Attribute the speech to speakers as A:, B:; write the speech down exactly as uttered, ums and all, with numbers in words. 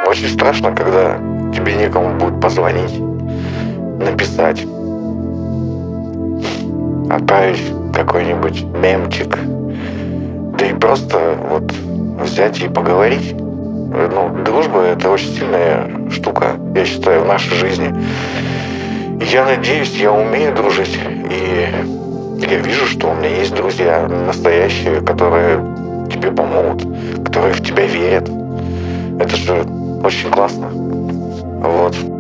A: Очень страшно, когда тебе некому будет позвонить, написать, отправить какой-нибудь мемчик, да и просто вот взять и поговорить. Ну, дружба — это очень сильная штука, я считаю, в нашей жизни. И я надеюсь, я умею дружить, и я вижу, что у меня есть друзья настоящие, которые тебе помогут, которые в тебя верят. Это же очень классно. Вот.